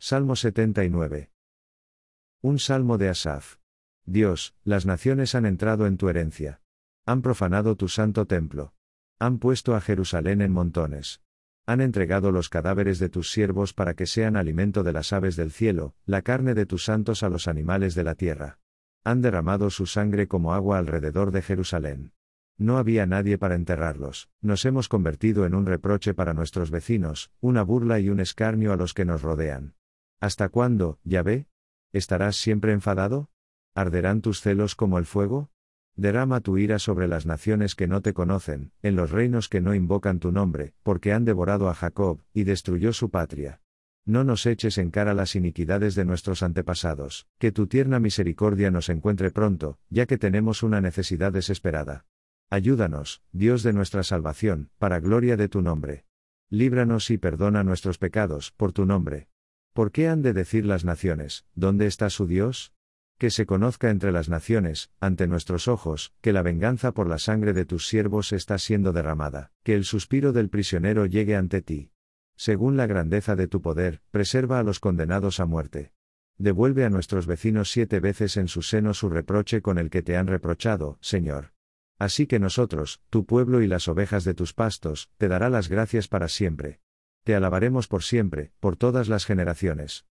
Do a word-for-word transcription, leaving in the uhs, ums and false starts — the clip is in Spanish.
Salmo setenta y nueve. Un salmo de Asaf. Dios, las naciones han entrado en tu herencia. Han profanado tu santo templo. Han puesto a Jerusalén en montones. Han entregado los cadáveres de tus siervos para que sean alimento de las aves del cielo, la carne de tus santos a los animales de la tierra. Han derramado su sangre como agua alrededor de Jerusalén. No había nadie para enterrarlos, nos hemos convertido en un reproche para nuestros vecinos, una burla y un escarnio a los que nos rodean. ¿Hasta cuándo, Yahvé? ¿Estarás siempre enfadado? ¿Arderán tus celos como el fuego? Derrama tu ira sobre las naciones que no te conocen, en los reinos que no invocan tu nombre, porque han devorado a Jacob, y destruyó su patria. No nos eches en cara las iniquidades de nuestros antepasados, que tu tierna misericordia nos encuentre pronto, ya que tenemos una necesidad desesperada. Ayúdanos, Dios de nuestra salvación, para gloria de tu nombre. Líbranos y perdona nuestros pecados, por tu nombre. ¿Por qué han de decir las naciones, ¿dónde está su Dios? Que se conozca entre las naciones, ante nuestros ojos, que la venganza por la sangre de tus siervos está siendo derramada, que el suspiro del prisionero llegue ante ti. Según la grandeza de tu poder, preserva a los condenados a muerte. Devuelve a nuestros vecinos siete veces en su seno su reproche con el que te han reprochado, Señor. Así que nosotros, tu pueblo y las ovejas de tus pastos, te dará las gracias para siempre. Te alabaremos por siempre, por todas las generaciones.